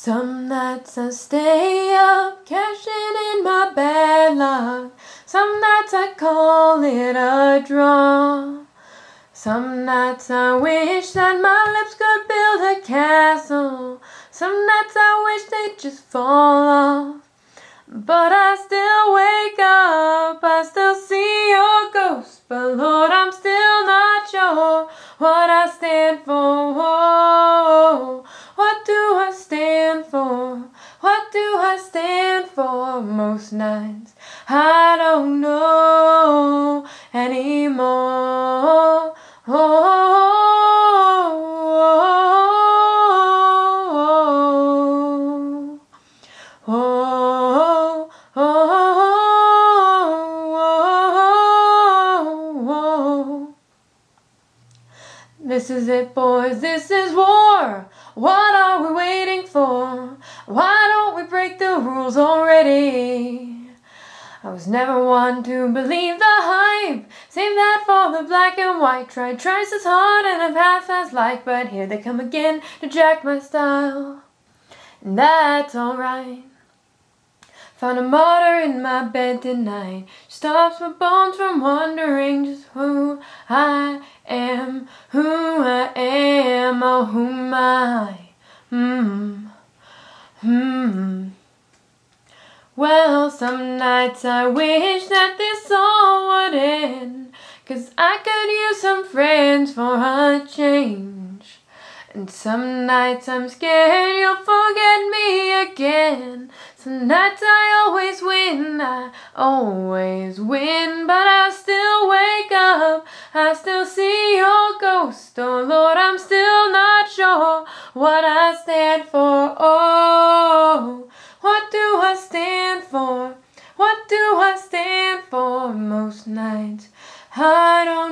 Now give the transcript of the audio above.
Some nights I stay up, cashing in my bad luck. Some nights I call it a draw. Some nights I wish that my lips could build a castle. Some nights I wish they'd just fall off. But I still wake up, I still see your ghost. But Lord, I'm still not sure what I stand for. What do I stand for? What do I stand for? Most nights I don't know anymore. This is it, boys, this is war. What are we waiting for? Why don't we break the rules already? I was never one to believe the hype. Save that for the black and white. Tried twice as hard and I've half as light. But here they come again to jack my style. And that's alright. Found a martyr in my bed tonight. Stops my bones from wondering just who I am. Oh, who am I? Well, some nights I wish that this all would end, 'cause I could use some friends for a change. And some nights I'm scared you'll forget me again. Some nights I always win, but I still wake up, I still see your ghost. Oh Lord, I'm still not sure what I stand for. Oh, what do I stand for? What do I stand for? Most nights I don't